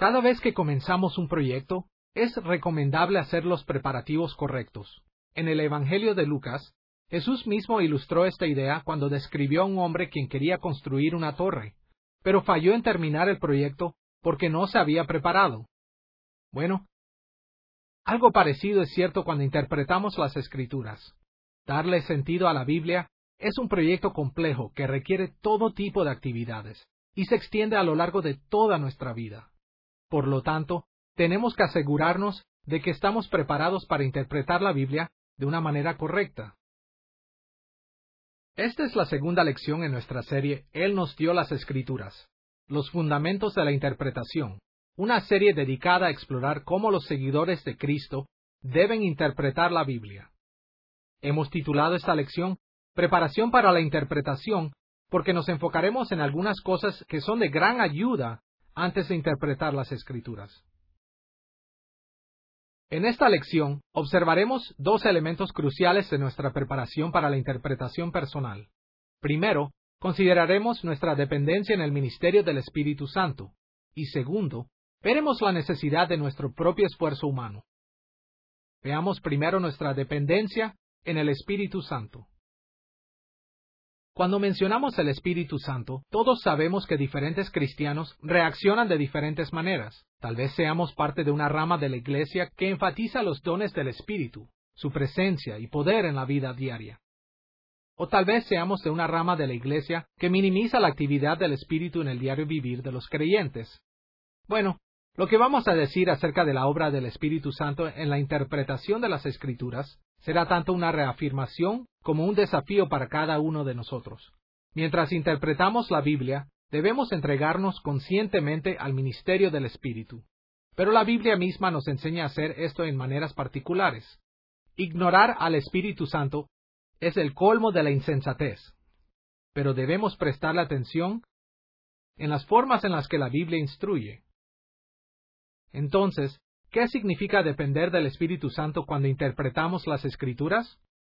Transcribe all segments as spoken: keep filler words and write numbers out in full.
Cada vez que comenzamos un proyecto, es recomendable hacer los preparativos correctos. En el Evangelio de Lucas, Jesús mismo ilustró esta idea cuando describió a un hombre quien quería construir una torre, pero falló en terminar el proyecto porque no se había preparado. Bueno, algo parecido es cierto cuando interpretamos las Escrituras. Darle sentido a la Biblia es un proyecto complejo que requiere todo tipo de actividades y se extiende a lo largo de toda nuestra vida. Por lo tanto, tenemos que asegurarnos de que estamos preparados para interpretar la Biblia de una manera correcta. Esta es la segunda lección en nuestra serie Él nos dio las Escrituras, los fundamentos de la interpretación, una serie dedicada a explorar cómo los seguidores de Cristo deben interpretar la Biblia. Hemos titulado esta lección Preparación para la interpretación porque nos enfocaremos en algunas cosas que son de gran ayuda antes de interpretar las Escrituras. En esta lección observaremos dos elementos cruciales de nuestra preparación para la interpretación personal. Primero, consideraremos nuestra dependencia en el ministerio del Espíritu Santo. Y segundo, veremos la necesidad de nuestro propio esfuerzo humano. Veamos primero nuestra dependencia en el Espíritu Santo. Cuando mencionamos el Espíritu Santo, todos sabemos que diferentes cristianos reaccionan de diferentes maneras. Tal vez seamos parte de una rama de la Iglesia que enfatiza los dones del Espíritu, su presencia y poder en la vida diaria. O tal vez seamos de una rama de la Iglesia que minimiza la actividad del Espíritu en el diario vivir de los creyentes. Bueno, lo que vamos a decir acerca de la obra del Espíritu Santo en la interpretación de las Escrituras será tanto una reafirmación como un desafío para cada uno de nosotros. Mientras interpretamos la Biblia, debemos entregarnos conscientemente al ministerio del Espíritu. Pero la Biblia misma nos enseña a hacer esto en maneras particulares. Ignorar al Espíritu Santo es el colmo de la insensatez. Pero debemos prestarle atención en las formas en las que la Biblia instruye. Entonces, ¿qué significa depender del Espíritu Santo cuando interpretamos las Escrituras?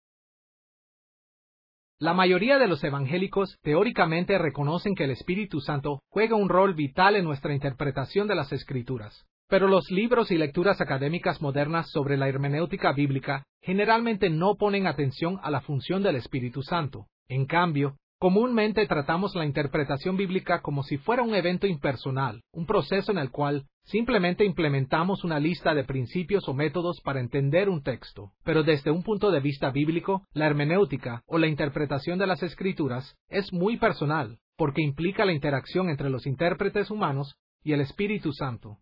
La mayoría de los evangélicos teóricamente reconocen que el Espíritu Santo juega un rol vital en nuestra interpretación de las Escrituras, pero los libros y lecturas académicas modernas sobre la hermenéutica bíblica generalmente no ponen atención a la función del Espíritu Santo. En cambio, comúnmente tratamos la interpretación bíblica como si fuera un evento impersonal, un proceso en el cual simplemente implementamos una lista de principios o métodos para entender un texto. Pero desde un punto de vista bíblico, la hermenéutica o la interpretación de las Escrituras es muy personal, porque implica la interacción entre los intérpretes humanos y el Espíritu Santo.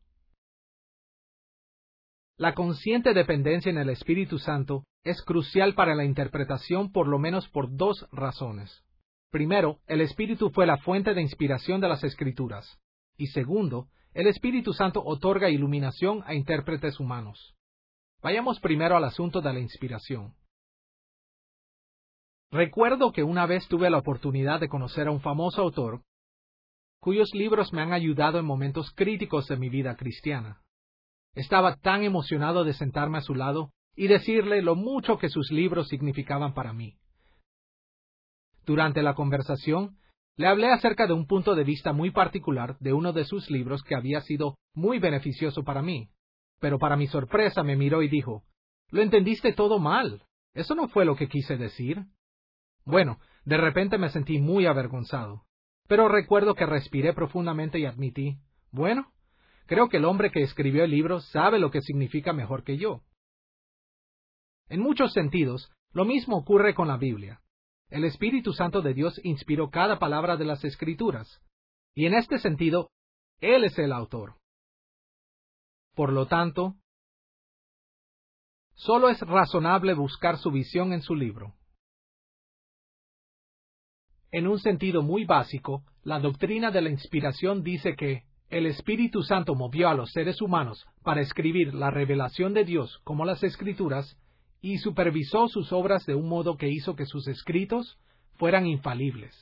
La consciente dependencia en el Espíritu Santo es crucial para la interpretación por lo menos por dos razones. Primero, el Espíritu fue la fuente de inspiración de las Escrituras. Y segundo, el Espíritu Santo otorga iluminación a intérpretes humanos. Vayamos primero al asunto de la inspiración. Recuerdo que una vez tuve la oportunidad de conocer a un famoso autor, cuyos libros me han ayudado en momentos críticos de mi vida cristiana. Estaba tan emocionado de sentarme a su lado y decirle lo mucho que sus libros significaban para mí. Durante la conversación, le hablé acerca de un punto de vista muy particular de uno de sus libros que había sido muy beneficioso para mí. Pero para mi sorpresa me miró y dijo, «Lo entendiste todo mal. Eso no fue lo que quise decir». Bueno, de repente me sentí muy avergonzado. Pero recuerdo que respiré profundamente y admití, «Bueno, creo que el hombre que escribió el libro sabe lo que significa mejor que yo». En muchos sentidos, lo mismo ocurre con la Biblia. El Espíritu Santo de Dios inspiró cada palabra de las Escrituras, y en este sentido, Él es el autor. Por lo tanto, solo es razonable buscar su visión en su libro. En un sentido muy básico, la doctrina de la inspiración dice que el Espíritu Santo movió a los seres humanos para escribir la revelación de Dios como las Escrituras, y supervisó sus obras de un modo que hizo que sus escritos fueran infalibles.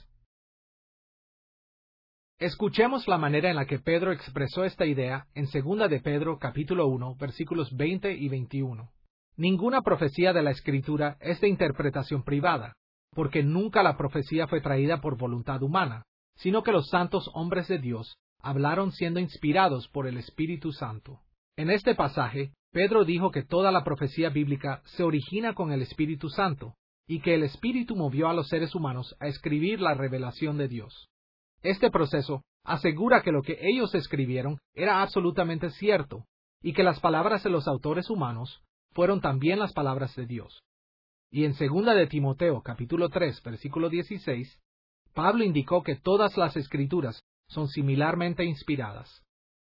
Escuchemos la manera en la que Pedro expresó esta idea en segunda de Pedro capítulo uno, versículos veinte y veintiuno. Ninguna profecía de la Escritura es de interpretación privada, porque nunca la profecía fue traída por voluntad humana, sino que los santos hombres de Dios hablaron siendo inspirados por el Espíritu Santo. En este pasaje, Pedro dijo que toda la profecía bíblica se origina con el Espíritu Santo, y que el Espíritu movió a los seres humanos a escribir la revelación de Dios. Este proceso asegura que lo que ellos escribieron era absolutamente cierto, y que las palabras de los autores humanos fueron también las palabras de Dios. Y en segunda de Timoteo, capítulo tres, versículo dieciséis, Pablo indicó que todas las Escrituras son similarmente inspiradas.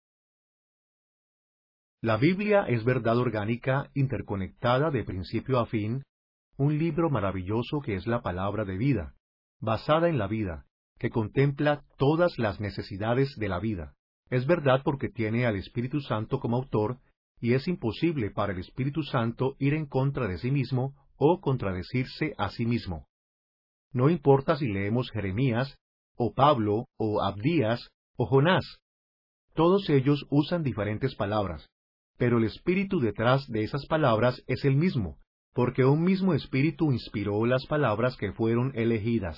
La Biblia es verdad orgánica, interconectada de principio a fin, un libro maravilloso que es la palabra de vida, basada en la vida, que contempla todas las necesidades de la vida. Es verdad porque tiene al Espíritu Santo como autor, y es imposible para el Espíritu Santo ir en contra de sí mismo o contradecirse a sí mismo. No importa si leemos Jeremías, o Pablo, o Abdías, o Jonás. Todos ellos usan diferentes palabras, pero el espíritu detrás de esas palabras es el mismo, porque un mismo espíritu inspiró las palabras que fueron elegidas.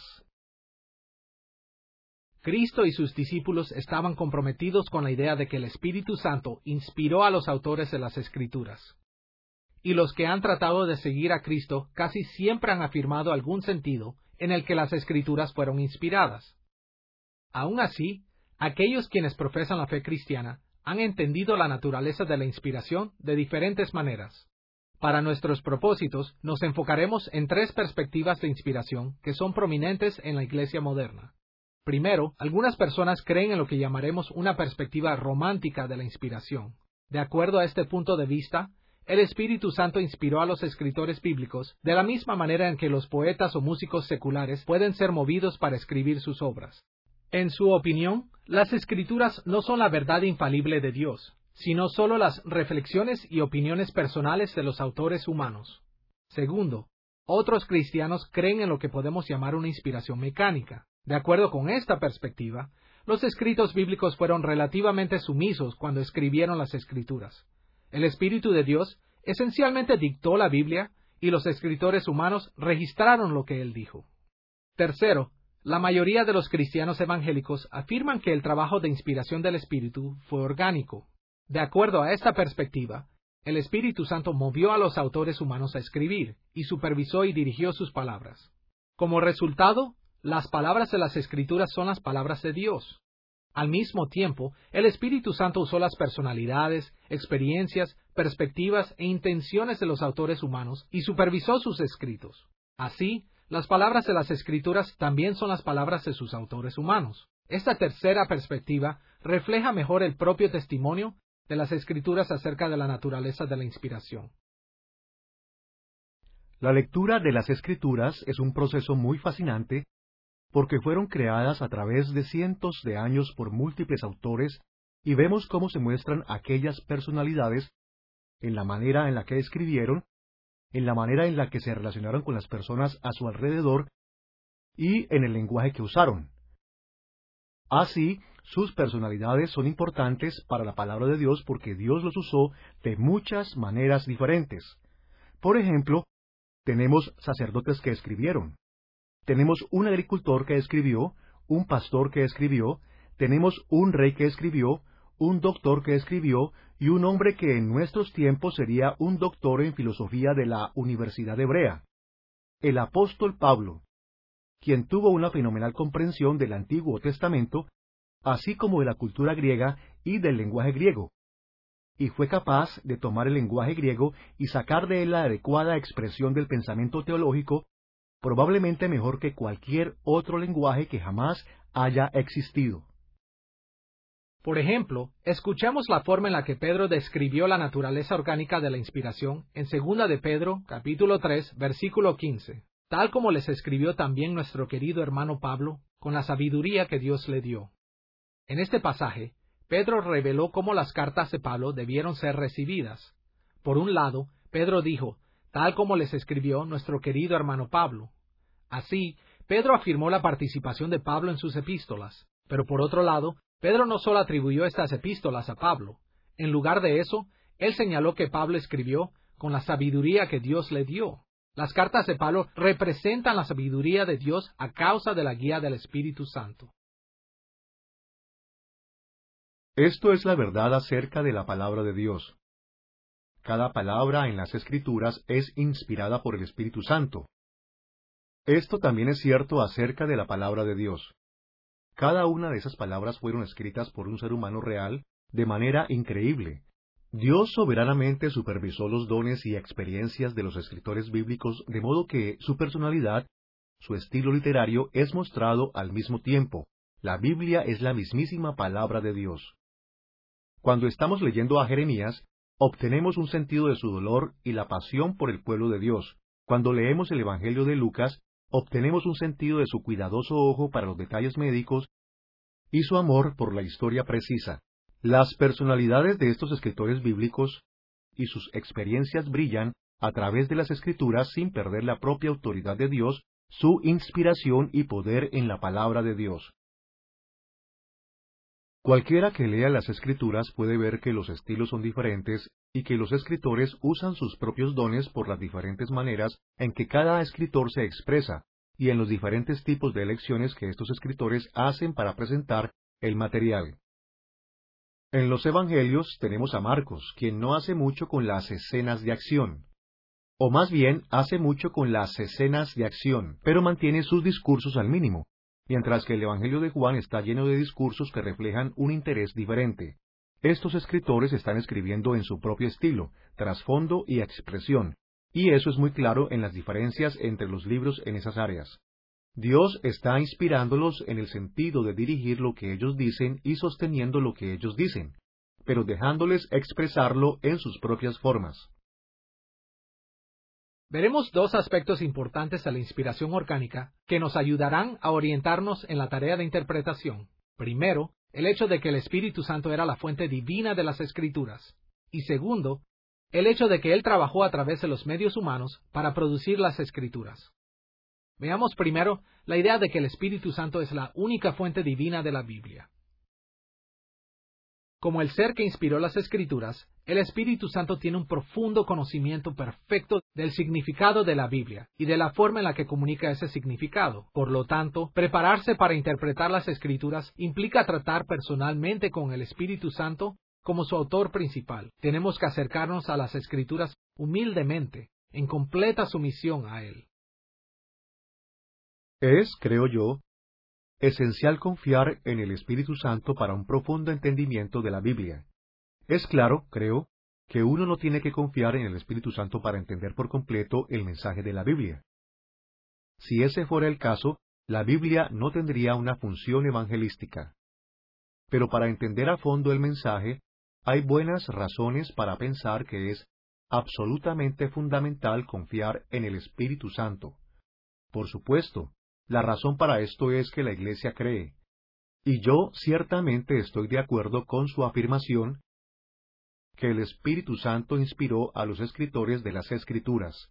Cristo y sus discípulos estaban comprometidos con la idea de que el Espíritu Santo inspiró a los autores de las Escrituras. Y los que han tratado de seguir a Cristo casi siempre han afirmado algún sentido en el que las Escrituras fueron inspiradas. Aún así, aquellos quienes profesan la fe cristiana han entendido la naturaleza de la inspiración de diferentes maneras. Para nuestros propósitos, nos enfocaremos en tres perspectivas de inspiración que son prominentes en la Iglesia moderna. Primero, algunas personas creen en lo que llamaremos una perspectiva romántica de la inspiración. De acuerdo a este punto de vista, el Espíritu Santo inspiró a los escritores bíblicos de la misma manera en que los poetas o músicos seculares pueden ser movidos para escribir sus obras. En su opinión, las Escrituras no son la verdad infalible de Dios, sino solo las reflexiones y opiniones personales de los autores humanos. Segundo, otros cristianos creen en lo que podemos llamar una inspiración mecánica. De acuerdo con esta perspectiva, los escritos bíblicos fueron relativamente sumisos cuando escribieron las Escrituras. El Espíritu de Dios esencialmente dictó la Biblia y los escritores humanos registraron lo que Él dijo. Tercero, la mayoría de los cristianos evangélicos afirman que el trabajo de inspiración del Espíritu fue orgánico. De acuerdo a esta perspectiva, el Espíritu Santo movió a los autores humanos a escribir y supervisó y dirigió sus palabras. Como resultado, las palabras de las Escrituras son las palabras de Dios. Al mismo tiempo, el Espíritu Santo usó las personalidades, experiencias, perspectivas e intenciones de los autores humanos y supervisó sus escritos. Así, las palabras de las Escrituras también son las palabras de sus autores humanos. Esta tercera perspectiva refleja mejor el propio testimonio de las Escrituras acerca de la naturaleza de la inspiración. La lectura de las Escrituras es un proceso muy fascinante porque fueron creadas a través de cientos de años por múltiples autores y vemos cómo se muestran aquellas personalidades en la manera en la que escribieron, en la manera en la que se relacionaron con las personas a su alrededor y en el lenguaje que usaron. Así, sus personalidades son importantes para la palabra de Dios porque Dios los usó de muchas maneras diferentes. Por ejemplo, tenemos sacerdotes que escribieron. Tenemos un agricultor que escribió, un pastor que escribió, tenemos un rey que escribió, un doctor que escribió, y un hombre que en nuestros tiempos sería un doctor en filosofía de la Universidad Hebrea, el apóstol Pablo, quien tuvo una fenomenal comprensión del Antiguo Testamento, así como de la cultura griega y del lenguaje griego, y fue capaz de tomar el lenguaje griego y sacar de él la adecuada expresión del pensamiento teológico, probablemente mejor que cualquier otro lenguaje que jamás haya existido. Por ejemplo, escuchamos la forma en la que Pedro describió la naturaleza orgánica de la inspiración en segunda de Pedro, capítulo tres, versículo quince, tal como les escribió también nuestro querido hermano Pablo, con la sabiduría que Dios le dio. En este pasaje, Pedro reveló cómo las cartas de Pablo debieron ser recibidas. Por un lado, Pedro dijo, tal como les escribió nuestro querido hermano Pablo. Así, Pedro afirmó la participación de Pablo en sus epístolas, pero por otro lado, Pedro no solo atribuyó estas epístolas a Pablo. En lugar de eso, él señaló que Pablo escribió con la sabiduría que Dios le dio. Las cartas de Pablo representan la sabiduría de Dios a causa de la guía del Espíritu Santo. Esto es la verdad acerca de la palabra de Dios. Cada palabra en las Escrituras es inspirada por el Espíritu Santo. Esto también es cierto acerca de la palabra de Dios. Cada una de esas palabras fueron escritas por un ser humano real de manera increíble. Dios soberanamente supervisó los dones y experiencias de los escritores bíblicos de modo que su personalidad, su estilo literario es mostrado al mismo tiempo. La Biblia es la mismísima palabra de Dios. Cuando estamos leyendo a Jeremías, obtenemos un sentido de su dolor y la pasión por el pueblo de Dios. Cuando leemos el Evangelio de Lucas, obtenemos un sentido de su cuidadoso ojo para los detalles médicos y su amor por la historia precisa. Las personalidades de estos escritores bíblicos y sus experiencias brillan a través de las Escrituras sin perder la propia autoridad de Dios, su inspiración y poder en la palabra de Dios. Cualquiera que lea las Escrituras puede ver que los estilos son diferentes y que los escritores usan sus propios dones por las diferentes maneras en que cada escritor se expresa, y en los diferentes tipos de elecciones que estos escritores hacen para presentar el material. En los Evangelios tenemos a Marcos, quien no hace mucho con las escenas de acción, o más bien hace mucho con las escenas de acción, pero mantiene sus discursos al mínimo, mientras que el Evangelio de Juan está lleno de discursos que reflejan un interés diferente. Estos escritores están escribiendo en su propio estilo, trasfondo y expresión, y eso es muy claro en las diferencias entre los libros en esas áreas. Dios está inspirándolos en el sentido de dirigir lo que ellos dicen y sosteniendo lo que ellos dicen, pero dejándoles expresarlo en sus propias formas. Veremos dos aspectos importantes de la inspiración orgánica que nos ayudarán a orientarnos en la tarea de interpretación. Primero, el hecho de que el Espíritu Santo era la fuente divina de las Escrituras. Y segundo, el hecho de que Él trabajó a través de los medios humanos para producir las Escrituras. Veamos primero la idea de que el Espíritu Santo es la única fuente divina de la Biblia. Como el ser que inspiró las Escrituras, el Espíritu Santo tiene un profundo conocimiento perfecto del significado de la Biblia y de la forma en la que comunica ese significado. Por lo tanto, prepararse para interpretar las Escrituras implica tratar personalmente con el Espíritu Santo como su autor principal. Tenemos que acercarnos a las Escrituras humildemente, en completa sumisión a Él. Es, creo yo, esencial confiar en el Espíritu Santo para un profundo entendimiento de la Biblia. Es claro, creo, que uno no tiene que confiar en el Espíritu Santo para entender por completo el mensaje de la Biblia. Si ese fuera el caso, la Biblia no tendría una función evangelística. Pero para entender a fondo el mensaje, hay buenas razones para pensar que es absolutamente fundamental confiar en el Espíritu Santo. Por supuesto, la razón para esto es que la Iglesia cree, y yo ciertamente estoy de acuerdo con su afirmación, que el Espíritu Santo inspiró a los escritores de las Escrituras.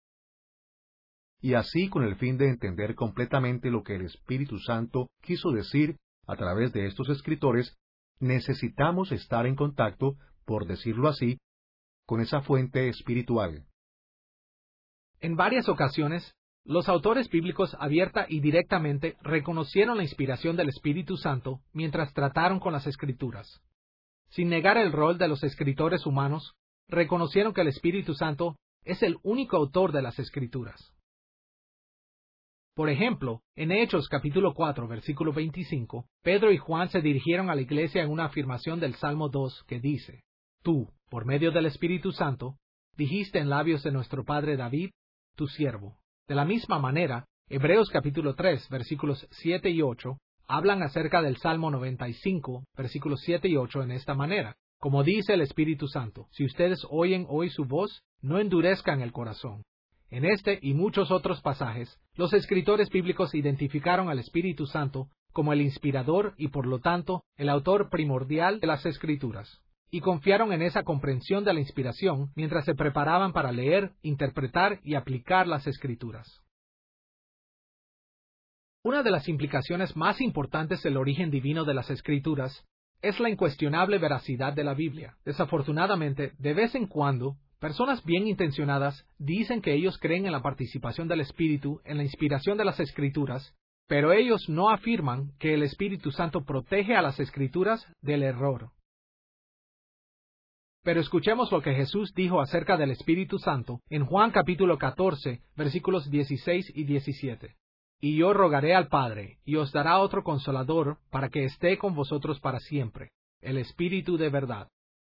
Y así, con el fin de entender completamente lo que el Espíritu Santo quiso decir a través de estos escritores, necesitamos estar en contacto, por decirlo así, con esa fuente espiritual. En varias ocasiones, los autores bíblicos abierta y directamente reconocieron la inspiración del Espíritu Santo mientras trataron con las Escrituras. Sin negar el rol de los escritores humanos, reconocieron que el Espíritu Santo es el único autor de las Escrituras. Por ejemplo, en Hechos capítulo cuatro, versículo veinticinco, Pedro y Juan se dirigieron a la iglesia en una afirmación del Salmo dos que dice: Tú, por medio del Espíritu Santo, dijiste en labios de nuestro padre David, tu siervo. De la misma manera, Hebreos capítulo tres, versículos siete y ocho, hablan acerca del Salmo noventa y cinco, versículos siete y ocho en esta manera: Como dice el Espíritu Santo, si ustedes oyen hoy su voz, no endurezcan el corazón. En este y muchos otros pasajes, los escritores bíblicos identificaron al Espíritu Santo como el inspirador y por lo tanto el autor primordial de las Escrituras, y confiaron en esa comprensión de la inspiración mientras se preparaban para leer, interpretar y aplicar las Escrituras. Una de las implicaciones más importantes del origen divino de las Escrituras es la incuestionable veracidad de la Biblia. Desafortunadamente, de vez en cuando, personas bien intencionadas dicen que ellos creen en la participación del Espíritu en la inspiración de las Escrituras, pero ellos no afirman que el Espíritu Santo protege a las Escrituras del error. Pero escuchemos lo que Jesús dijo acerca del Espíritu Santo en Juan capítulo catorce, versículos dieciséis y diecisiete. Y yo rogaré al Padre, y os dará otro Consolador, para que esté con vosotros para siempre, el Espíritu de verdad.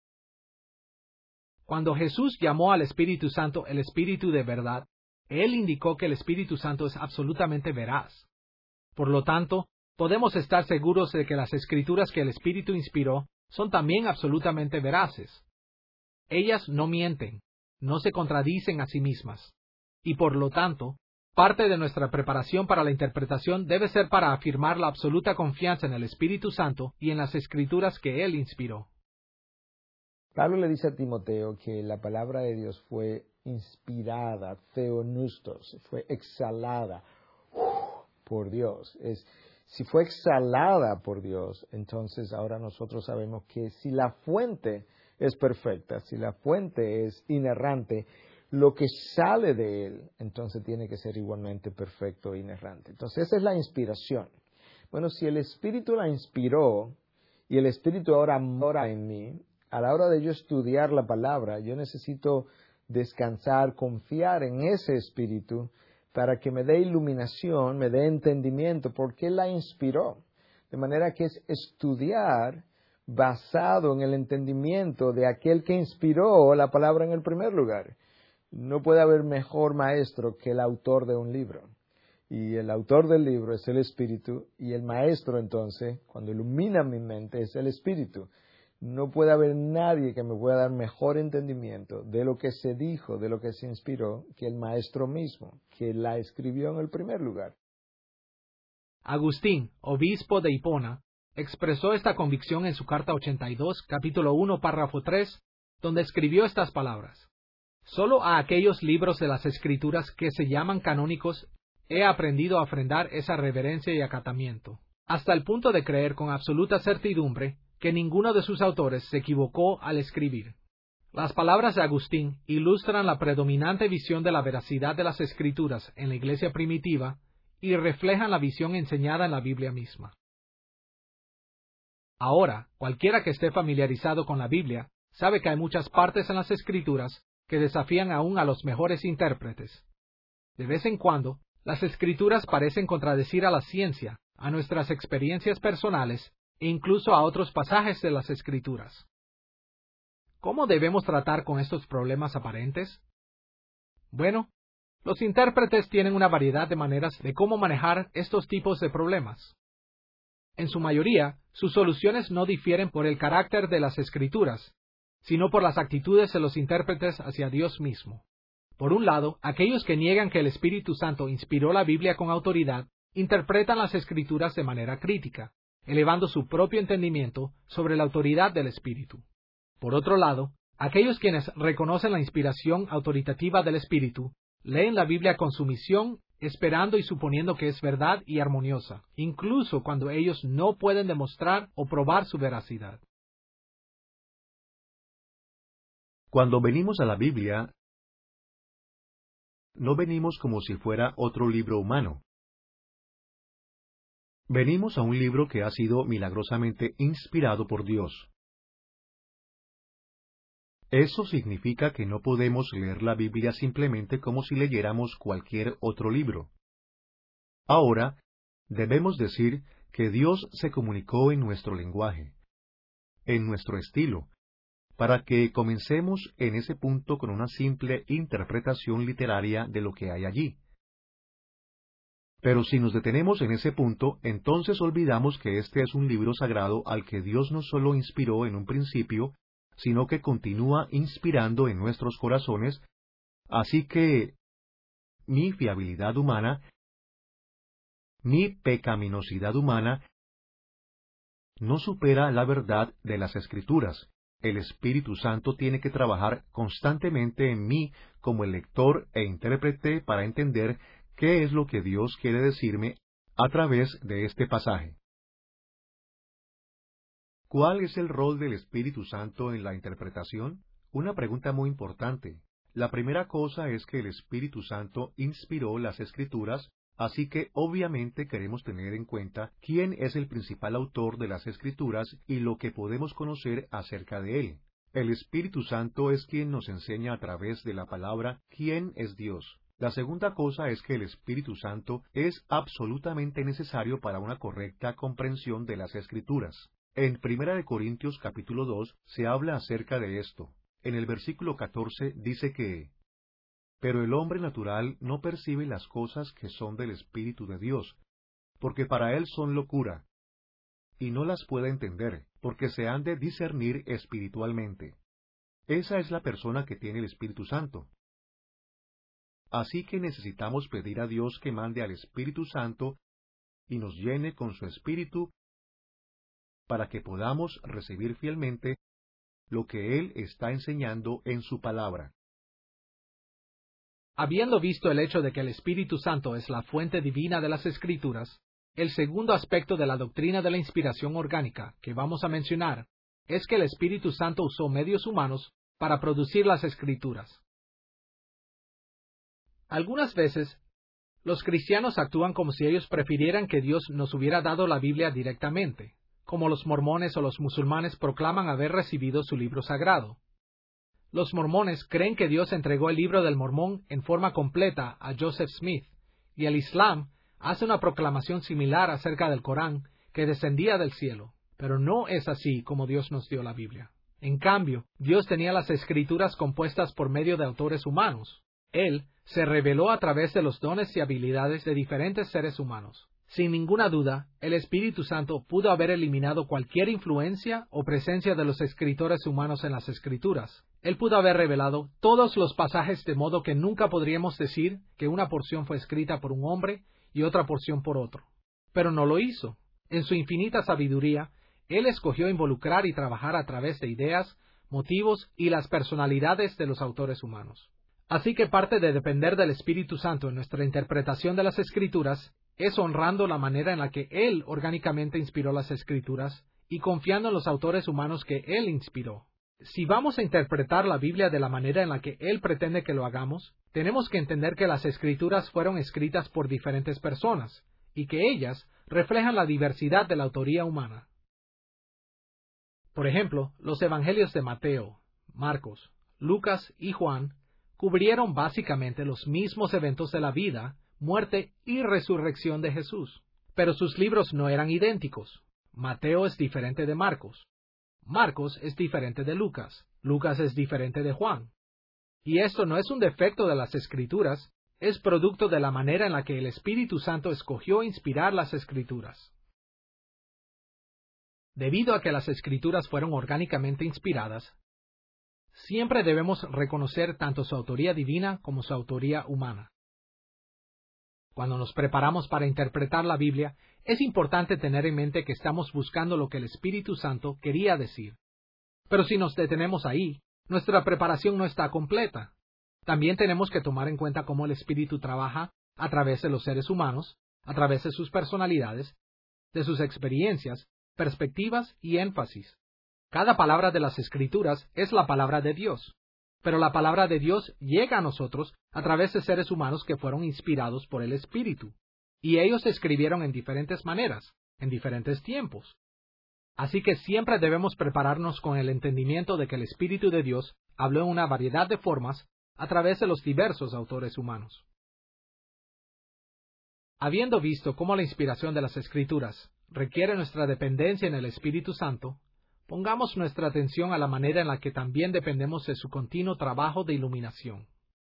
Cuando Jesús llamó al Espíritu Santo el Espíritu de verdad, Él indicó que el Espíritu Santo es absolutamente veraz. Por lo tanto, podemos estar seguros de que las Escrituras que el Espíritu inspiró son también absolutamente veraces. Ellas no mienten, no se contradicen a sí mismas, y por lo tanto, parte de nuestra preparación para la interpretación debe ser para afirmar la absoluta confianza en el Espíritu Santo y en las Escrituras que Él inspiró. Pablo le dice a Timoteo que la palabra de Dios fue inspirada, theopneustos, fue exhalada uh, por Dios. Es, si fue exhalada por Dios, entonces ahora nosotros sabemos que si la fuente es perfecta, si la fuente es inerrante, lo que sale de él, entonces tiene que ser igualmente perfecto e inerrante. Entonces esa es la inspiración. Bueno, si el Espíritu la inspiró y el Espíritu ahora mora en mí, a la hora de yo estudiar la palabra, yo necesito descansar, confiar en ese Espíritu para que me dé iluminación, me dé entendimiento, porque Él la inspiró. De manera que es estudiar basado en el entendimiento de aquel que inspiró la palabra en el primer lugar. No puede haber mejor maestro que el autor de un libro. Y el autor del libro es el Espíritu, y el maestro entonces, cuando ilumina mi mente, es el Espíritu. No puede haber nadie que me pueda dar mejor entendimiento de lo que se dijo, de lo que se inspiró, que el maestro mismo, que la escribió en el primer lugar. Agustín, obispo de Hipona, expresó esta convicción en su carta ochenta y dos, capítulo uno, párrafo tres, donde escribió estas palabras. Solo a aquellos libros de las Escrituras que se llaman canónicos he aprendido a ofrendar esa reverencia y acatamiento, hasta el punto de creer con absoluta certidumbre que ninguno de sus autores se equivocó al escribir. Las palabras de Agustín ilustran la predominante visión de la veracidad de las Escrituras en la Iglesia primitiva y reflejan la visión enseñada en la Biblia misma. Ahora, cualquiera que esté familiarizado con la Biblia sabe que hay muchas partes en las Escrituras que desafían aún a los mejores intérpretes. De vez en cuando, las Escrituras parecen contradecir a la ciencia, a nuestras experiencias personales e incluso a otros pasajes de las Escrituras. ¿Cómo debemos tratar con estos problemas aparentes? Bueno, los intérpretes tienen una variedad de maneras de cómo manejar estos tipos de problemas. En su mayoría, sus soluciones no difieren por el carácter de las Escrituras, sino por las actitudes de los intérpretes hacia Dios mismo. Por un lado, aquellos que niegan que el Espíritu Santo inspiró la Biblia con autoridad, interpretan las Escrituras de manera crítica, elevando su propio entendimiento sobre la autoridad del Espíritu. Por otro lado, aquellos quienes reconocen la inspiración autoritativa del Espíritu, leen la Biblia con sumisión, esperando y suponiendo que es verdad y armoniosa, incluso cuando ellos no pueden demostrar o probar su veracidad. Cuando venimos a la Biblia, no venimos como si fuera otro libro humano. Venimos a un libro que ha sido milagrosamente inspirado por Dios. Eso significa que no podemos leer la Biblia simplemente como si leyéramos cualquier otro libro. Ahora, debemos decir que Dios se comunicó en nuestro lenguaje, en nuestro estilo, para que comencemos en ese punto con una simple interpretación literaria de lo que hay allí. Pero si nos detenemos en ese punto, entonces olvidamos que este es un libro sagrado al que Dios no solo inspiró en un principio, sino que continúa inspirando en nuestros corazones, así que mi fiabilidad humana, mi pecaminosidad humana, no supera la verdad de las Escrituras. El Espíritu Santo tiene que trabajar constantemente en mí como el lector e intérprete para entender qué es lo que Dios quiere decirme a través de este pasaje. ¿Cuál es el rol del Espíritu Santo en la interpretación? Una pregunta muy importante. La primera cosa es que el Espíritu Santo inspiró las Escrituras Así que obviamente queremos tener en cuenta quién es el principal autor de las Escrituras y lo que podemos conocer acerca de él. El Espíritu Santo es quien nos enseña a través de la palabra quién es Dios. La segunda cosa es que el Espíritu Santo es absolutamente necesario para una correcta comprensión de las Escrituras. En Primera de Corintios capítulo dos se habla acerca de esto. En el versículo catorce dice que pero el hombre natural no percibe las cosas que son del Espíritu de Dios, porque para él son locura, y no las puede entender, porque se han de discernir espiritualmente. Esa es la persona que tiene el Espíritu Santo. Así que necesitamos pedir a Dios que mande al Espíritu Santo y nos llene con su Espíritu para que podamos recibir fielmente lo que Él está enseñando en su palabra. Habiendo visto el hecho de que el Espíritu Santo es la fuente divina de las Escrituras, el segundo aspecto de la doctrina de la inspiración orgánica que vamos a mencionar es que el Espíritu Santo usó medios humanos para producir las Escrituras. Algunas veces, los cristianos actúan como si ellos prefirieran que Dios nos hubiera dado la Biblia directamente, como los mormones o los musulmanes proclaman haber recibido su libro sagrado. Los mormones creen que Dios entregó el libro del Mormón en forma completa a Joseph Smith, y el Islam hace una proclamación similar acerca del Corán que descendía del cielo, pero no es así como Dios nos dio la Biblia. En cambio, Dios tenía las Escrituras compuestas por medio de autores humanos. Él se reveló a través de los dones y habilidades de diferentes seres humanos. Sin ninguna duda, el Espíritu Santo pudo haber eliminado cualquier influencia o presencia de los escritores humanos en las Escrituras. Él pudo haber revelado todos los pasajes de modo que nunca podríamos decir que una porción fue escrita por un hombre y otra porción por otro. Pero no lo hizo. En su infinita sabiduría, Él escogió involucrar y trabajar a través de ideas, motivos y las personalidades de los autores humanos. Así que parte de depender del Espíritu Santo en nuestra interpretación de las Escrituras es honrando la manera en la que Él orgánicamente inspiró las Escrituras y confiando en los autores humanos que Él inspiró. Si vamos a interpretar la Biblia de la manera en la que Él pretende que lo hagamos, tenemos que entender que las Escrituras fueron escritas por diferentes personas y que ellas reflejan la diversidad de la autoría humana. Por ejemplo, los Evangelios de Mateo, Marcos, Lucas y Juan cubrieron básicamente los mismos eventos de la vida, muerte y resurrección de Jesús. Pero sus libros no eran idénticos. Mateo es diferente de Marcos. Marcos es diferente de Lucas. Lucas es diferente de Juan. Y esto no es un defecto de las Escrituras, es producto de la manera en la que el Espíritu Santo escogió inspirar las Escrituras. Debido a que las Escrituras fueron orgánicamente inspiradas, siempre debemos reconocer tanto su autoría divina como su autoría humana. Cuando nos preparamos para interpretar la Biblia, es importante tener en mente que estamos buscando lo que el Espíritu Santo quería decir. Pero si nos detenemos ahí, nuestra preparación no está completa. También tenemos que tomar en cuenta cómo el Espíritu trabaja a través de los seres humanos, a través de sus personalidades, de sus experiencias, perspectivas y énfasis. Cada palabra de las Escrituras es la palabra de Dios, pero la palabra de Dios llega a nosotros a través de seres humanos que fueron inspirados por el Espíritu, y ellos escribieron en diferentes maneras, en diferentes tiempos. Así que siempre debemos prepararnos con el entendimiento de que el Espíritu de Dios habló en una variedad de formas a través de los diversos autores humanos. Habiendo visto cómo la inspiración de las Escrituras requiere nuestra dependencia en el Espíritu Santo, pongamos nuestra atención a la manera en la que también dependemos de su continuo trabajo de iluminación.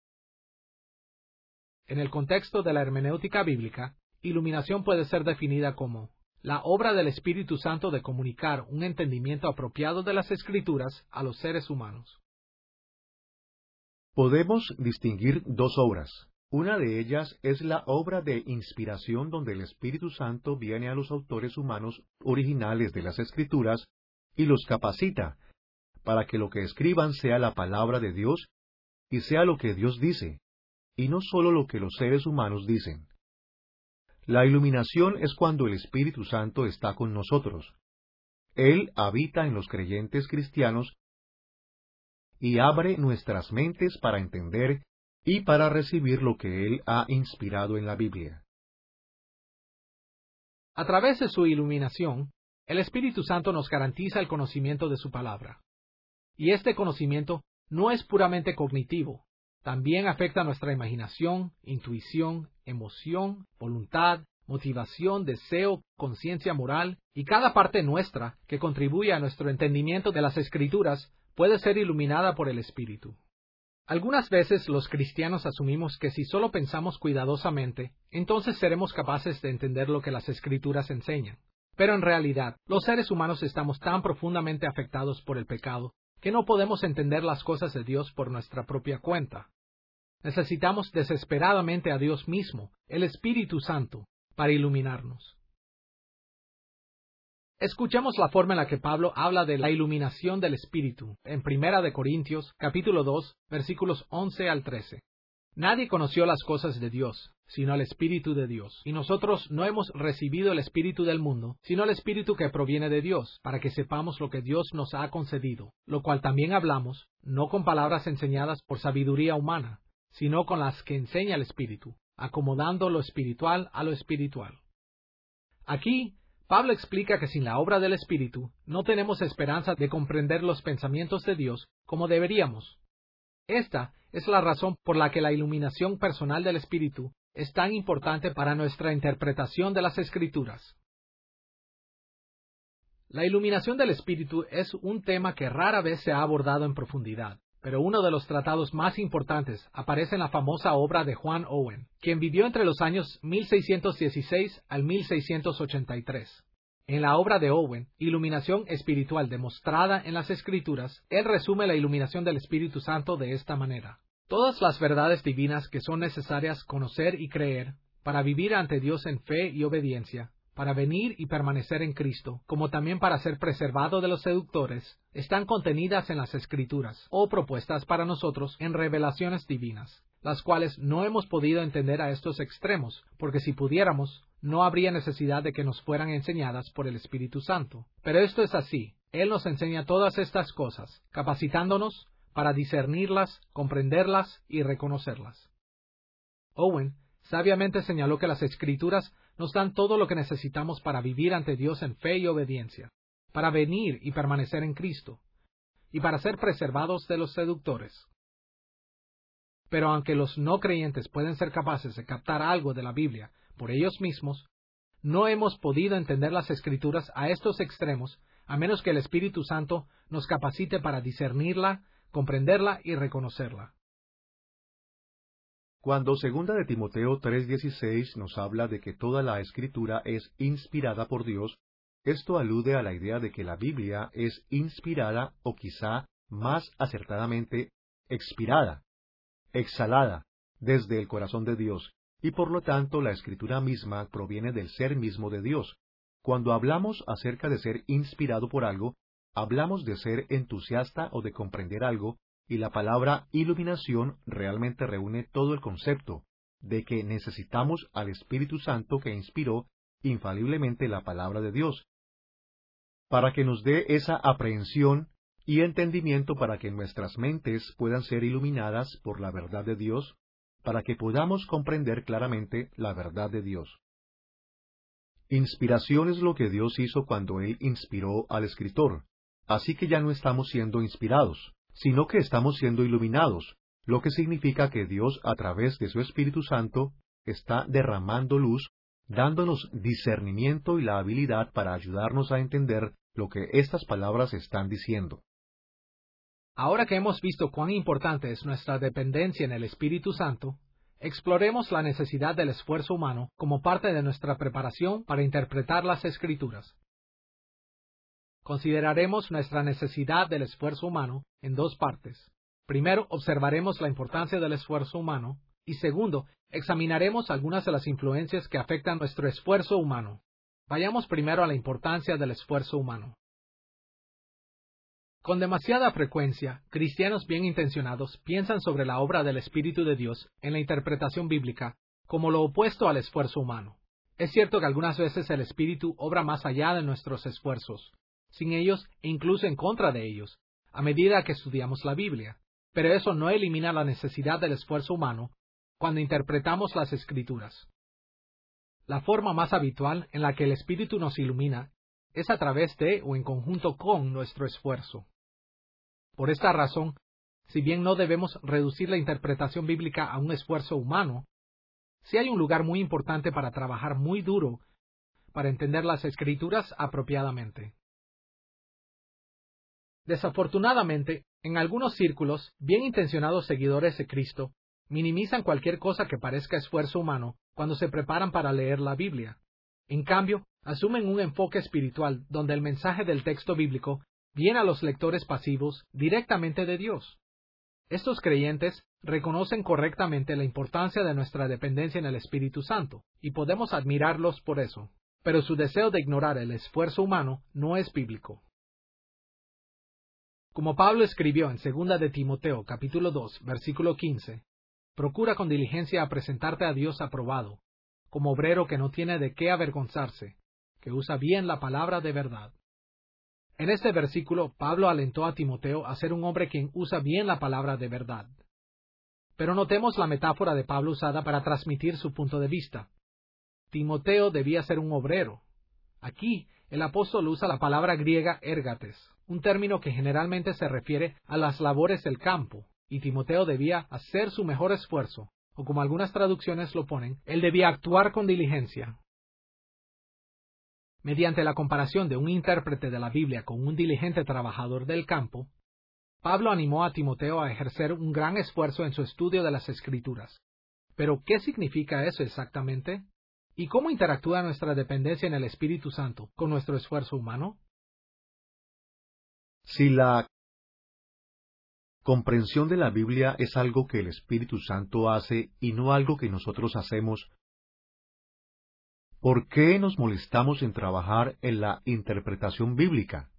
En el contexto de la hermenéutica bíblica, iluminación puede ser definida como la obra del Espíritu Santo de comunicar un entendimiento apropiado de las Escrituras a los seres humanos. Podemos distinguir dos obras. Una de ellas es la obra de inspiración donde el Espíritu Santo viene a los autores humanos originales de las Escrituras y los capacita para que lo que escriban sea la palabra de Dios y sea lo que Dios dice, y no solo lo que los seres humanos dicen. La iluminación es cuando el Espíritu Santo está con nosotros. Él habita en los creyentes cristianos y abre nuestras mentes para entender y para recibir lo que Él ha inspirado en la Biblia. A través de su iluminación, el Espíritu Santo nos garantiza el conocimiento de su palabra. Y este conocimiento no es puramente cognitivo, también afecta nuestra imaginación, intuición, emoción, voluntad, motivación, deseo, conciencia moral, y cada parte nuestra que contribuye a nuestro entendimiento de las Escrituras puede ser iluminada por el Espíritu. Algunas veces los cristianos asumimos que si solo pensamos cuidadosamente, entonces seremos capaces de entender lo que las Escrituras enseñan. Pero en realidad, los seres humanos estamos tan profundamente afectados por el pecado que no podemos entender las cosas de Dios por nuestra propia cuenta. Necesitamos desesperadamente a Dios mismo, el Espíritu Santo, para iluminarnos. Escuchemos la forma en la que Pablo habla de la iluminación del Espíritu en Primera de Corintios, capítulo dos, versículos once al trece. Nadie conoció las cosas de Dios, sino el Espíritu de Dios. Y nosotros no hemos recibido el Espíritu del mundo, sino el Espíritu que proviene de Dios, para que sepamos lo que Dios nos ha concedido, lo cual también hablamos, no con palabras enseñadas por sabiduría humana, sino con las que enseña el Espíritu, acomodando lo espiritual a lo espiritual. Aquí, Pablo explica que sin la obra del Espíritu no tenemos esperanza de comprender los pensamientos de Dios como deberíamos. Esta es la razón por la que la iluminación personal del Espíritu es tan importante para nuestra interpretación de las Escrituras. La iluminación del Espíritu es un tema que rara vez se ha abordado en profundidad, pero uno de los tratados más importantes aparece en la famosa obra de John Owen, quien vivió entre los años mil seiscientos dieciséis al mil seiscientos ochenta y tres. En la obra de Owen, Iluminación Espiritual demostrada en las Escrituras, él resume la iluminación del Espíritu Santo de esta manera. Todas las verdades divinas que son necesarias conocer y creer para vivir ante Dios en fe y obediencia, para venir y permanecer en Cristo, como también para ser preservado de los seductores, están contenidas en las Escrituras o propuestas para nosotros en revelaciones divinas, las cuales no hemos podido entender a estos extremos, porque si pudiéramos, no habría necesidad de que nos fueran enseñadas por el Espíritu Santo. Pero esto es así. Él nos enseña todas estas cosas, capacitándonos para discernirlas, comprenderlas y reconocerlas. Owen sabiamente señaló que las Escrituras nos dan todo lo que necesitamos para vivir ante Dios en fe y obediencia, para venir y permanecer en Cristo, y para ser preservados de los seductores. Pero aunque los no creyentes pueden ser capaces de captar algo de la Biblia por ellos mismos, no hemos podido entender las Escrituras a estos extremos a menos que el Espíritu Santo nos capacite para discernirla, comprenderla y reconocerla. Cuando segunda de Timoteo tres dieciséis nos habla de que toda la Escritura es inspirada por Dios, esto alude a la idea de que la Biblia es inspirada o quizá más acertadamente expirada, exhalada desde el corazón de Dios, y por lo tanto la Escritura misma proviene del ser mismo de Dios. Cuando hablamos acerca de ser inspirado por algo, hablamos de ser entusiasta o de comprender algo, y la palabra iluminación realmente reúne todo el concepto de que necesitamos al Espíritu Santo que inspiró infaliblemente la palabra de Dios, para que nos dé esa aprehensión y entendimiento para que nuestras mentes puedan ser iluminadas por la verdad de Dios, para que podamos comprender claramente la verdad de Dios. Inspiración es lo que Dios hizo cuando Él inspiró al escritor, así que ya no estamos siendo inspirados, sino que estamos siendo iluminados, lo que significa que Dios, a través de su Espíritu Santo, está derramando luz, dándonos discernimiento y la habilidad para ayudarnos a entender lo que estas palabras están diciendo. Ahora que hemos visto cuán importante es nuestra dependencia en el Espíritu Santo, exploremos la necesidad del esfuerzo humano como parte de nuestra preparación para interpretar las Escrituras. Consideraremos nuestra necesidad del esfuerzo humano en dos partes. Primero, observaremos la importancia del esfuerzo humano, y segundo, examinaremos algunas de las influencias que afectan nuestro esfuerzo humano. Vayamos primero a la importancia del esfuerzo humano. Con demasiada frecuencia, cristianos bien intencionados piensan sobre la obra del Espíritu de Dios en la interpretación bíblica como lo opuesto al esfuerzo humano. Es cierto que algunas veces el Espíritu obra más allá de nuestros esfuerzos, sin ellos e incluso en contra de ellos, a medida que estudiamos la Biblia, pero eso no elimina la necesidad del esfuerzo humano cuando interpretamos las Escrituras. La forma más habitual en la que el Espíritu nos ilumina es a través de o en conjunto con nuestro esfuerzo. Por esta razón, si bien no debemos reducir la interpretación bíblica a un esfuerzo humano, sí hay un lugar muy importante para trabajar muy duro para entender las Escrituras apropiadamente. Desafortunadamente, en algunos círculos, bien intencionados seguidores de Cristo minimizan cualquier cosa que parezca esfuerzo humano cuando se preparan para leer la Biblia. En cambio, asumen un enfoque espiritual donde el mensaje del texto bíblico viene a los lectores pasivos directamente de Dios. Estos creyentes reconocen correctamente la importancia de nuestra dependencia en el Espíritu Santo, y podemos admirarlos por eso, pero su deseo de ignorar el esfuerzo humano no es bíblico. Como Pablo escribió en segunda de Timoteo capítulo dos, versículo quince, procura con diligencia presentarte a Dios aprobado, como obrero que no tiene de qué avergonzarse, que usa bien la palabra de verdad. En este versículo, Pablo alentó a Timoteo a ser un hombre quien usa bien la palabra de verdad. Pero notemos la metáfora de Pablo usada para transmitir su punto de vista. Timoteo debía ser un obrero. Aquí, el apóstol usa la palabra griega ergates, un término que generalmente se refiere a las labores del campo, y Timoteo debía hacer su mejor esfuerzo, o como algunas traducciones lo ponen, él debía actuar con diligencia. Mediante la comparación de un intérprete de la Biblia con un diligente trabajador del campo, Pablo animó a Timoteo a ejercer un gran esfuerzo en su estudio de las Escrituras. Pero, ¿qué significa eso exactamente? ¿Y cómo interactúa nuestra dependencia en el Espíritu Santo con nuestro esfuerzo humano? Si la comprensión de la Biblia es algo que el Espíritu Santo hace y no algo que nosotros hacemos, ¿por qué nos molestamos en trabajar en la interpretación bíblica?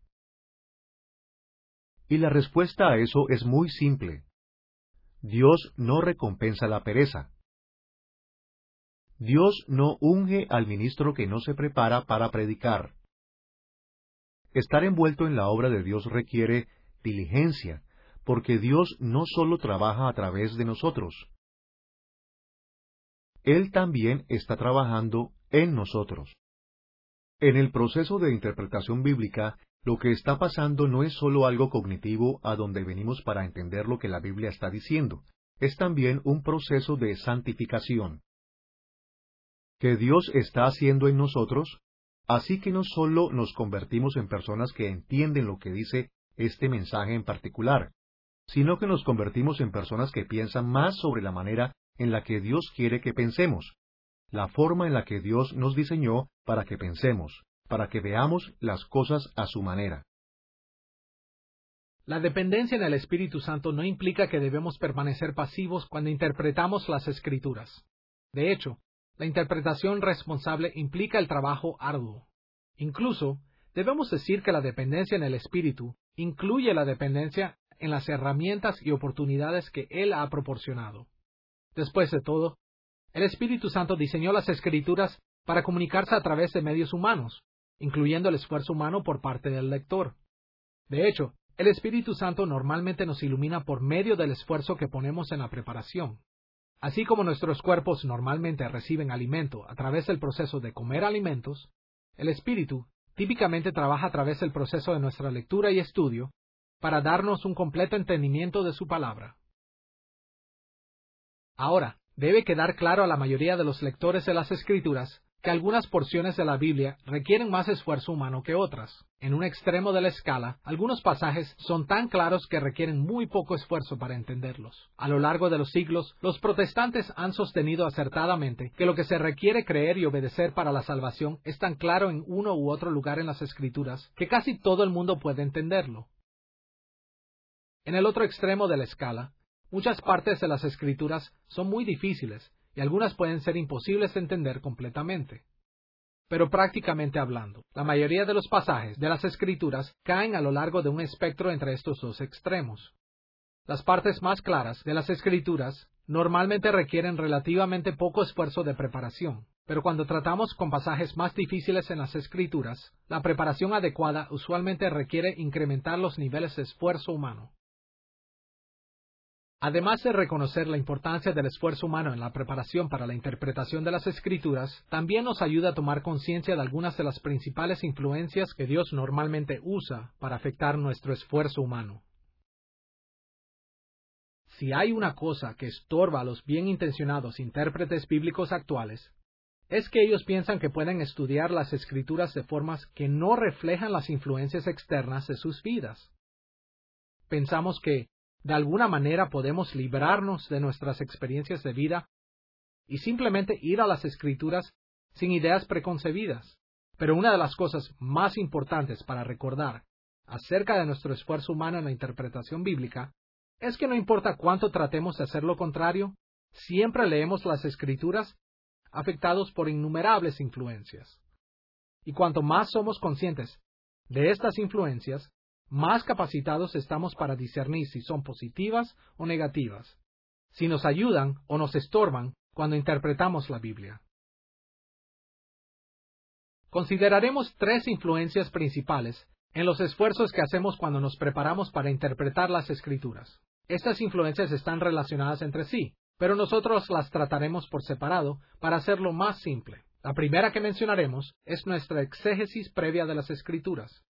Y la respuesta a eso es muy simple. Dios no recompensa la pereza. Dios no unge al ministro que no se prepara para predicar. Estar envuelto en la obra de Dios requiere diligencia, porque Dios no solo trabaja a través de nosotros. Él también está trabajando en nosotros. En el proceso de interpretación bíblica, lo que está pasando no es solo algo cognitivo a donde venimos para entender lo que la Biblia está diciendo, es también un proceso de santificación que Dios está haciendo en nosotros, así que no solo nos convertimos en personas que entienden lo que dice este mensaje en particular, sino que nos convertimos en personas que piensan más sobre la manera en la que Dios quiere que pensemos, la forma en la que Dios nos diseñó para que pensemos, para que veamos las cosas a su manera. La dependencia en el Espíritu Santo no implica que debemos permanecer pasivos cuando interpretamos las Escrituras. De hecho, la interpretación responsable implica el trabajo arduo. Incluso, debemos decir que la dependencia en el Espíritu incluye la dependencia en las herramientas y oportunidades que Él ha proporcionado. Después de todo, el Espíritu Santo diseñó las Escrituras para comunicarse a través de medios humanos, incluyendo el esfuerzo humano por parte del lector. De hecho, el Espíritu Santo normalmente nos ilumina por medio del esfuerzo que ponemos en la preparación. Así como nuestros cuerpos normalmente reciben alimento a través del proceso de comer alimentos, el Espíritu típicamente trabaja a través del proceso de nuestra lectura y estudio para darnos un completo entendimiento de su palabra. Ahora, debe quedar claro a la mayoría de los lectores de las Escrituras que algunas porciones de la Biblia requieren más esfuerzo humano que otras. En un extremo de la escala, algunos pasajes son tan claros que requieren muy poco esfuerzo para entenderlos. A lo largo de los siglos, los protestantes han sostenido acertadamente que lo que se requiere creer y obedecer para la salvación es tan claro en uno u otro lugar en las Escrituras que casi todo el mundo puede entenderlo. En el otro extremo de la escala, muchas partes de las Escrituras son muy difíciles y algunas pueden ser imposibles de entender completamente. Pero prácticamente hablando, la mayoría de los pasajes de las Escrituras caen a lo largo de un espectro entre estos dos extremos. Las partes más claras de las Escrituras normalmente requieren relativamente poco esfuerzo de preparación, pero cuando tratamos con pasajes más difíciles en las Escrituras, la preparación adecuada usualmente requiere incrementar los niveles de esfuerzo humano. Además de reconocer la importancia del esfuerzo humano en la preparación para la interpretación de las Escrituras, también nos ayuda a tomar conciencia de algunas de las principales influencias que Dios normalmente usa para afectar nuestro esfuerzo humano. Si hay una cosa que estorba a los bien intencionados intérpretes bíblicos actuales, es que ellos piensan que pueden estudiar las Escrituras de formas que no reflejan las influencias externas de sus vidas. Pensamos que, de alguna manera, podemos librarnos de nuestras experiencias de vida y simplemente ir a las Escrituras sin ideas preconcebidas. Pero una de las cosas más importantes para recordar acerca de nuestro esfuerzo humano en la interpretación bíblica es que no importa cuánto tratemos de hacer lo contrario, siempre leemos las Escrituras afectados por innumerables influencias. Y cuanto más somos conscientes de estas influencias, más capacitados estamos para discernir si son positivas o negativas, si nos ayudan o nos estorban cuando interpretamos la Biblia. Consideraremos tres influencias principales en los esfuerzos que hacemos cuando nos preparamos para interpretar las Escrituras. Estas influencias están relacionadas entre sí, pero nosotros las trataremos por separado para hacerlo más simple. La primera que mencionaremos es nuestra exégesis previa de las Escrituras.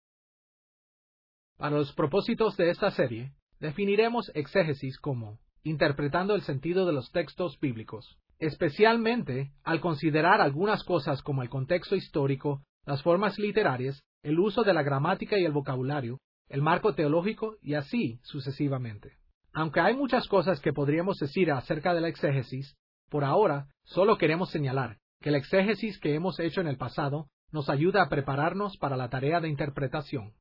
Para los propósitos de esta serie, definiremos exégesis como interpretando el sentido de los textos bíblicos, especialmente al considerar algunas cosas como el contexto histórico, las formas literarias, el uso de la gramática y el vocabulario, el marco teológico y así sucesivamente. Aunque hay muchas cosas que podríamos decir acerca de la exégesis, por ahora solo queremos señalar que la exégesis que hemos hecho en el pasado nos ayuda a prepararnos para la tarea de interpretación.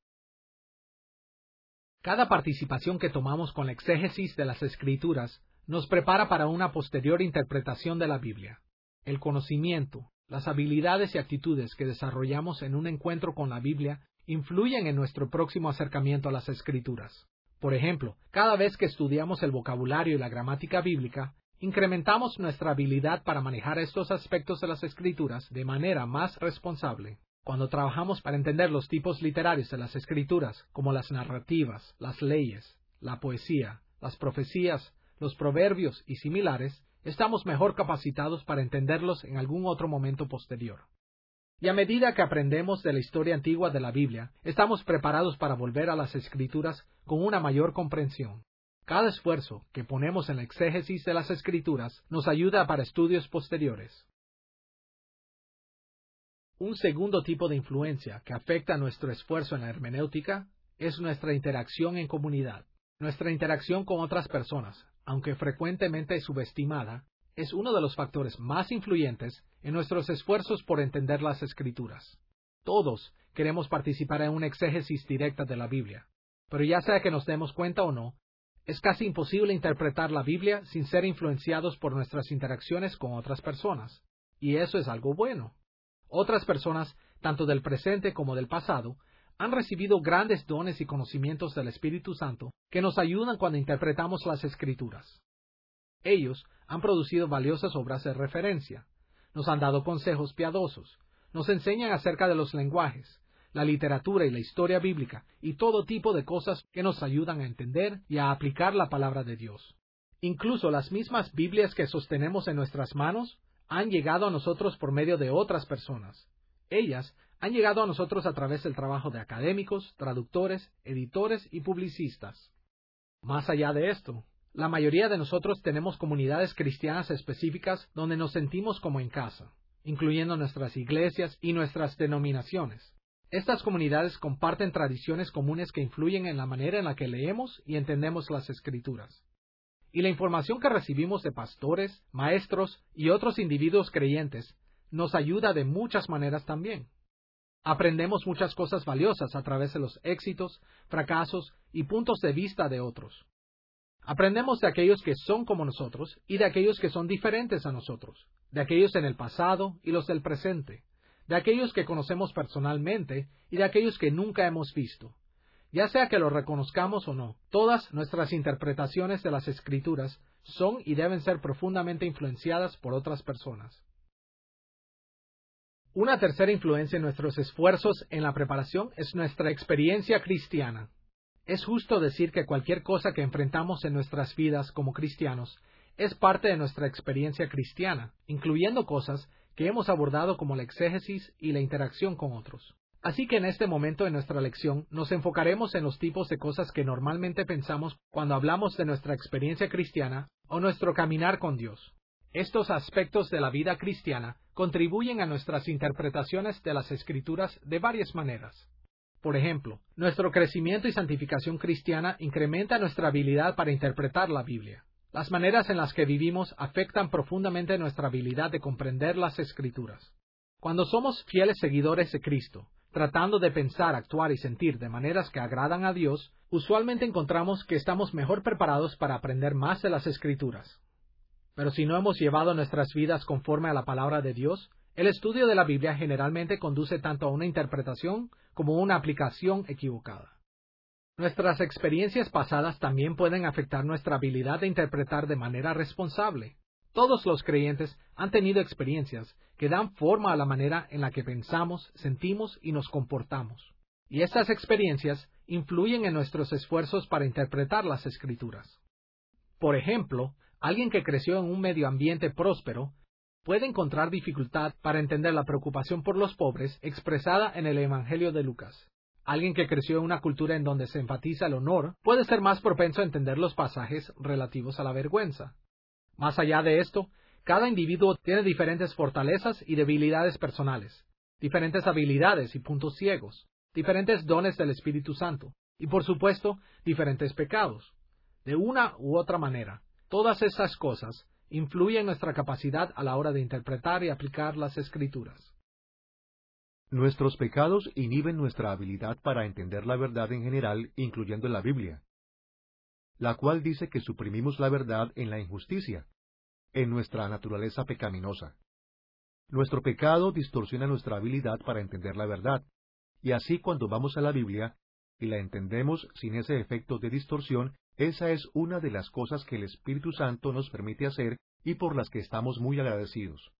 Cada participación que tomamos con la exégesis de las Escrituras nos prepara para una posterior interpretación de la Biblia. El conocimiento, las habilidades y actitudes que desarrollamos en un encuentro con la Biblia influyen en nuestro próximo acercamiento a las Escrituras. Por ejemplo, cada vez que estudiamos el vocabulario y la gramática bíblica, incrementamos nuestra habilidad para manejar estos aspectos de las Escrituras de manera más responsable. Cuando trabajamos para entender los tipos literarios de las Escrituras, como las narrativas, las leyes, la poesía, las profecías, los proverbios y similares, estamos mejor capacitados para entenderlos en algún otro momento posterior. Y a medida que aprendemos de la historia antigua de la Biblia, estamos preparados para volver a las Escrituras con una mayor comprensión. Cada esfuerzo que ponemos en la exégesis de las Escrituras nos ayuda para estudios posteriores. Un segundo tipo de influencia que afecta nuestro esfuerzo en la hermenéutica es nuestra interacción en comunidad. Nuestra interacción con otras personas, aunque frecuentemente subestimada, es uno de los factores más influyentes en nuestros esfuerzos por entender las Escrituras. Todos queremos participar en una exégesis directa de la Biblia, pero ya sea que nos demos cuenta o no, es casi imposible interpretar la Biblia sin ser influenciados por nuestras interacciones con otras personas, y eso es algo bueno. Otras personas, tanto del presente como del pasado, han recibido grandes dones y conocimientos del Espíritu Santo que nos ayudan cuando interpretamos las Escrituras. Ellos han producido valiosas obras de referencia, nos han dado consejos piadosos, nos enseñan acerca de los lenguajes, la literatura y la historia bíblica y todo tipo de cosas que nos ayudan a entender y a aplicar la palabra de Dios. Incluso las mismas Biblias que sostenemos en nuestras manos han llegado a nosotros por medio de otras personas. Ellas han llegado a nosotros a través del trabajo de académicos, traductores, editores y publicistas. Más allá de esto, la mayoría de nosotros tenemos comunidades cristianas específicas donde nos sentimos como en casa, incluyendo nuestras iglesias y nuestras denominaciones. Estas comunidades comparten tradiciones comunes que influyen en la manera en la que leemos y entendemos las Escrituras. Y la información que recibimos de pastores, maestros y otros individuos creyentes nos ayuda de muchas maneras también. Aprendemos muchas cosas valiosas a través de los éxitos, fracasos y puntos de vista de otros. Aprendemos de aquellos que son como nosotros y de aquellos que son diferentes a nosotros, de aquellos en el pasado y los del presente, de aquellos que conocemos personalmente y de aquellos que nunca hemos visto. Ya sea que lo reconozcamos o no, todas nuestras interpretaciones de las Escrituras son y deben ser profundamente influenciadas por otras personas. Una tercera influencia en nuestros esfuerzos en la preparación es nuestra experiencia cristiana. Es justo decir que cualquier cosa que enfrentamos en nuestras vidas como cristianos es parte de nuestra experiencia cristiana, incluyendo cosas que hemos abordado como la exégesis y la interacción con otros. Así que en este momento de nuestra lección nos enfocaremos en los tipos de cosas que normalmente pensamos cuando hablamos de nuestra experiencia cristiana o nuestro caminar con Dios. Estos aspectos de la vida cristiana contribuyen a nuestras interpretaciones de las Escrituras de varias maneras. Por ejemplo, nuestro crecimiento y santificación cristiana incrementa nuestra habilidad para interpretar la Biblia. Las maneras en las que vivimos afectan profundamente nuestra habilidad de comprender las Escrituras. Cuando somos fieles seguidores de Cristo, tratando de pensar, actuar y sentir de maneras que agradan a Dios, usualmente encontramos que estamos mejor preparados para aprender más de las Escrituras. Pero si no hemos llevado nuestras vidas conforme a la palabra de Dios, el estudio de la Biblia generalmente conduce tanto a una interpretación como a una aplicación equivocada. Nuestras experiencias pasadas también pueden afectar nuestra habilidad de interpretar de manera responsable. Todos los creyentes han tenido experiencias que dan forma a la manera en la que pensamos, sentimos y nos comportamos. Y estas experiencias influyen en nuestros esfuerzos para interpretar las Escrituras. Por ejemplo, alguien que creció en un medio ambiente próspero puede encontrar dificultad para entender la preocupación por los pobres expresada en el Evangelio de Lucas. Alguien que creció en una cultura en donde se enfatiza el honor puede ser más propenso a entender los pasajes relativos a la vergüenza. Más allá de esto, cada individuo tiene diferentes fortalezas y debilidades personales, diferentes habilidades y puntos ciegos, diferentes dones del Espíritu Santo y, por supuesto, diferentes pecados. De una u otra manera, todas estas cosas influyen en nuestra capacidad a la hora de interpretar y aplicar las Escrituras. Nuestros pecados inhiben nuestra habilidad para entender la verdad en general, incluyendo la Biblia, la cual dice que suprimimos la verdad en la injusticia, en nuestra naturaleza pecaminosa. Nuestro pecado distorsiona nuestra habilidad para entender la verdad, y así cuando vamos a la Biblia y la entendemos sin ese efecto de distorsión, esa es una de las cosas que el Espíritu Santo nos permite hacer y por las que estamos muy agradecidos.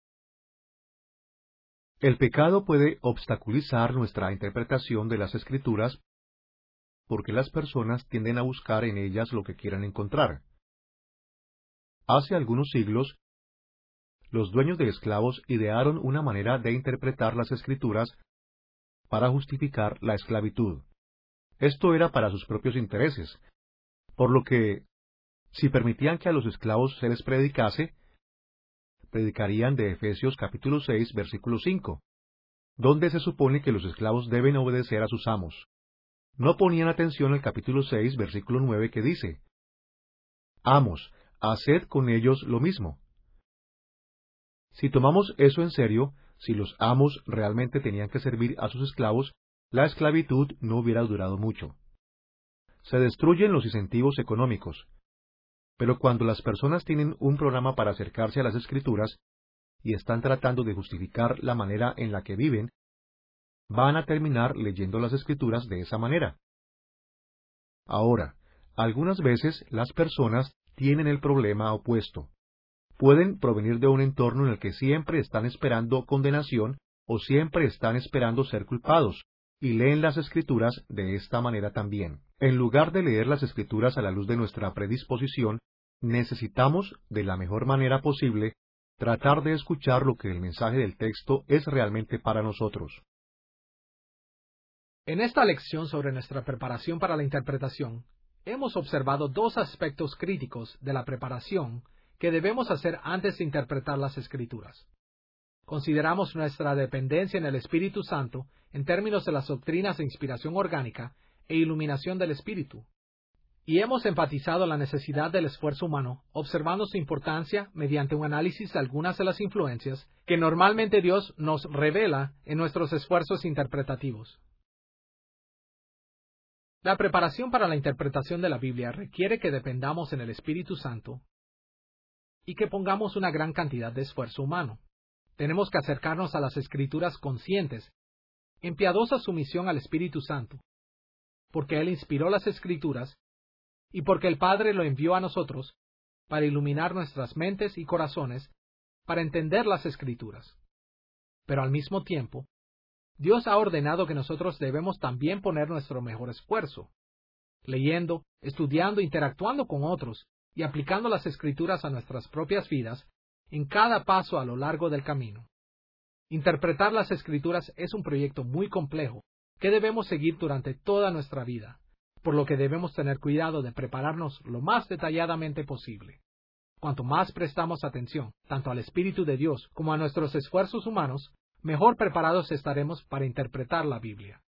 El pecado puede obstaculizar nuestra interpretación de las Escrituras porque las personas tienden a buscar en ellas lo que quieran encontrar. Hace algunos siglos, los dueños de esclavos idearon una manera de interpretar las Escrituras para justificar la esclavitud. Esto era para sus propios intereses, por lo que, si permitían que a los esclavos se les predicase, predicarían de Efesios capítulo seis, versículo cinco, donde se supone que los esclavos deben obedecer a sus amos. No ponían atención al capítulo seis, versículo nueve, que dice: Amos, haced con ellos lo mismo. Si tomamos eso en serio, si los amos realmente tenían que servir a sus esclavos, la esclavitud no hubiera durado mucho. Se destruyen los incentivos económicos. Pero cuando las personas tienen un programa para acercarse a las Escrituras y están tratando de justificar la manera en la que viven, van a terminar leyendo las Escrituras de esa manera. Ahora, algunas veces las personas tienen el problema opuesto. Pueden provenir de un entorno en el que siempre están esperando condenación o siempre están esperando ser culpados, y leen las Escrituras de esta manera también. En lugar de leer las Escrituras a la luz de nuestra predisposición, necesitamos, de la mejor manera posible, tratar de escuchar lo que el mensaje del texto es realmente para nosotros. En esta lección sobre nuestra preparación para la interpretación, hemos observado dos aspectos críticos de la preparación que debemos hacer antes de interpretar las Escrituras. Consideramos nuestra dependencia en el Espíritu Santo en términos de las doctrinas de inspiración orgánica e iluminación del Espíritu. Y hemos enfatizado la necesidad del esfuerzo humano, observando su importancia mediante un análisis de algunas de las influencias que normalmente Dios nos revela en nuestros esfuerzos interpretativos. La preparación para la interpretación de la Biblia requiere que dependamos en el Espíritu Santo y que pongamos una gran cantidad de esfuerzo humano. Tenemos que acercarnos a las Escrituras conscientes, en piadosa sumisión al Espíritu Santo, porque Él inspiró las Escrituras y porque el Padre lo envió a nosotros para iluminar nuestras mentes y corazones para entender las Escrituras. Pero al mismo tiempo, Dios ha ordenado que nosotros debemos también poner nuestro mejor esfuerzo. leyendo, estudiando, interactuando con otros y aplicando las Escrituras a nuestras propias vidas en cada paso a lo largo del camino. Interpretar las Escrituras es un proyecto muy complejo que debemos seguir durante toda nuestra vida, por lo que debemos tener cuidado de prepararnos lo más detalladamente posible. Cuanto más prestamos atención tanto al Espíritu de Dios como a nuestros esfuerzos humanos, mejor preparados estaremos para interpretar la Biblia.